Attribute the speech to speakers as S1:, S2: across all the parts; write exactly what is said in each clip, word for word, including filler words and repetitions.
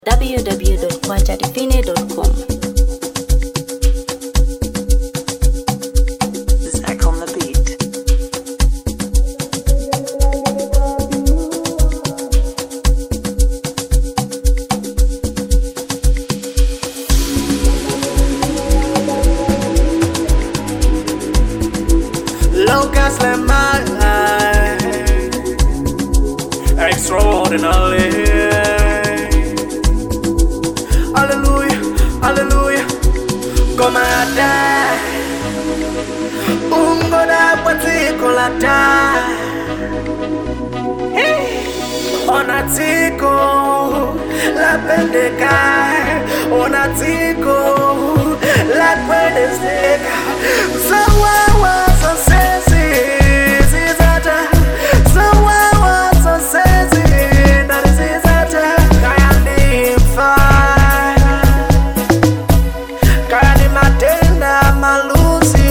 S1: w w w dot kwacha divine dot com.
S2: Zach on the beat.
S3: Lucas Lemay, extraordinary. Hallelujah, hallelujah. Come and die. Ungoda patikolata. Onatiko la pendeka. Onatiko la pendeka. Zawawa so sexy, zizata. Zawawa so sexy, that is zizata. Kayandi fire, kayandi matenda malusi.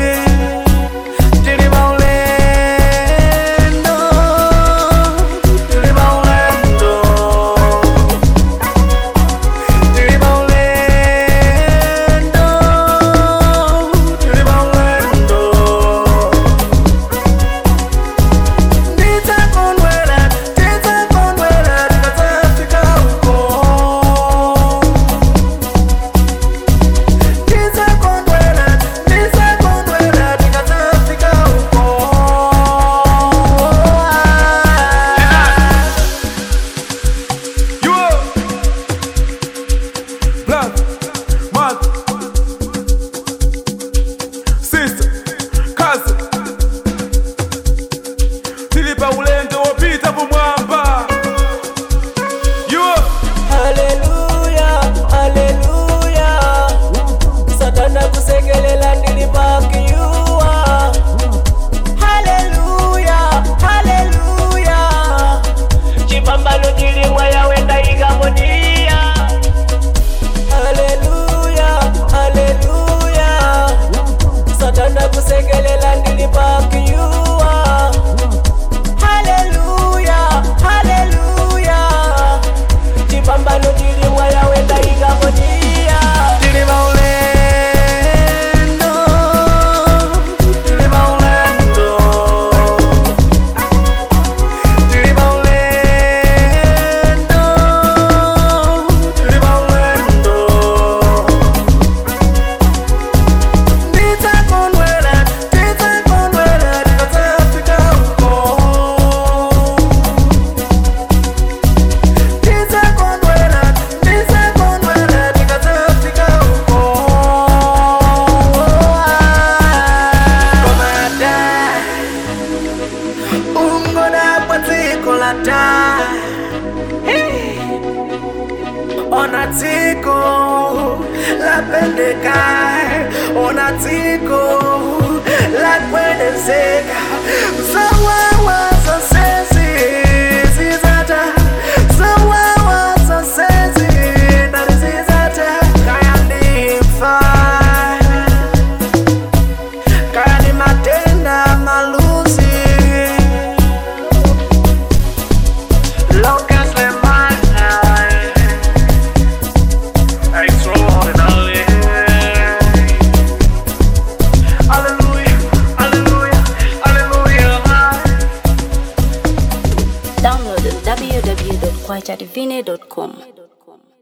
S3: Dili maulendo, dili maulendo, dili maulendo, dili maulendo. Dita konwela, dita konwela, dikatafika uko. Dita konwela, dita konwela, dikatafika uko.
S4: You up? Black, man, sister, cousin. Tilipa ulenge wapita bumwamba. You up?
S3: Hallelujah, hallelujah. Satana kusekelela nilipakiua. Hallelujah, hallelujah. Chipambano chilimwa yawenda ikamonia. Hallelujah, hallelujah. Satana kusekelela nilipakiua. Hallelujah, hallelujah. Chipambano chilimwa yawenda ikamonia. Chili maulendo, chili maulendo, chili maulendo, chili maulendo. Dita konwela, dita konwela, dikatafika uko. Dita konwela, dita konwela, dikatafika uko. Komada, ungoda patikolata. Onatiko la pendeka. Onatiko la kwendezeka. Zawawa so sexy, zizata. Zawawa so sexy, that is zizata. Kayandi fire, kayandi matenda malusi. Lucas Lemay, extraordinary. Hallelujah, hallelujah, hallelujah.
S1: Download w w w dot kwacha divine dot com.